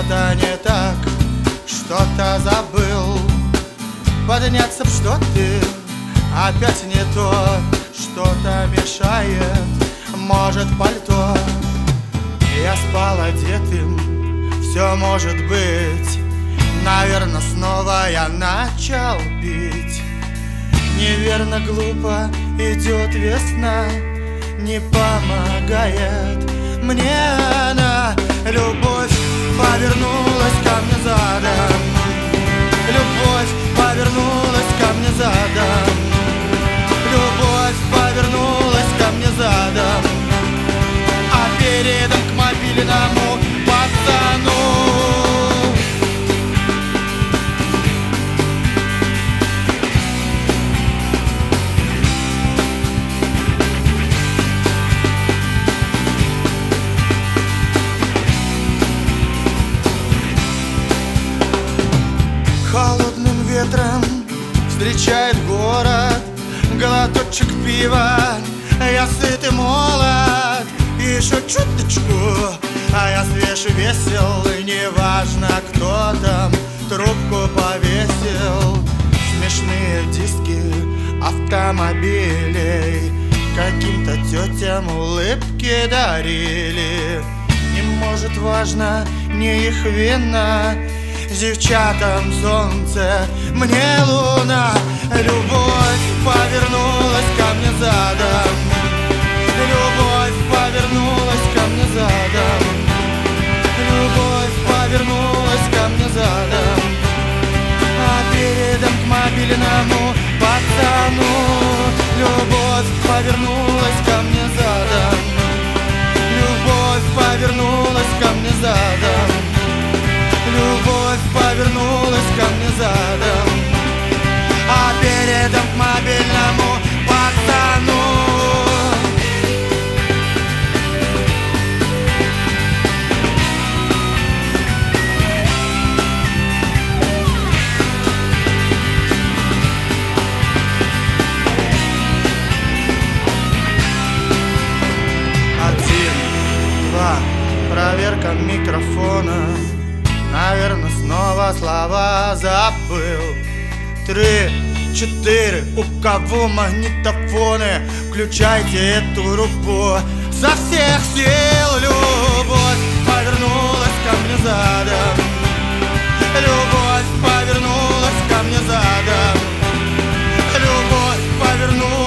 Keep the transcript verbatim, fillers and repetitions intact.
что-то не так, что-то забыл. Подняться б, что ты опять не то, что-то мешает, может, пальто. Я спал одетым, все может быть. Наверно, снова я начал пить. Неверно, глупо идет весна, не помогает мне она. Любовь повернулась ко мне задом, любовь повернулась ко мне задом, любовь повернулась ко мне задом, а передом к мобильному пацану. Холодным ветром встречает город глоточек пива. Я сыт и молод, еще чуточку, а я свеж и весел, и неважно, кто там трубку повесил. Смешные диски автомобилей каким-то тетям улыбки дарили. Не может важно не их вина, девчатам солнце, мне луна. Любовь повернулась ко мне задом, любовь повернулась ко мне задом, любовь повернулась ко мне задом, а передом к мобильному пацану. Любовь повернулась ко мне задом, любовь повернулась ко мне задом, любовь повернулась ко мне задом, а передом к мобильному пацану. Один, два, проверка микрофона. Наверно, снова слова забыл. Три, четыре, у кого магнитофоны, включайте эту группу со всех сил. Любовь повернулась ко мне задом, любовь повернулась ко мне задом, любовь повернулась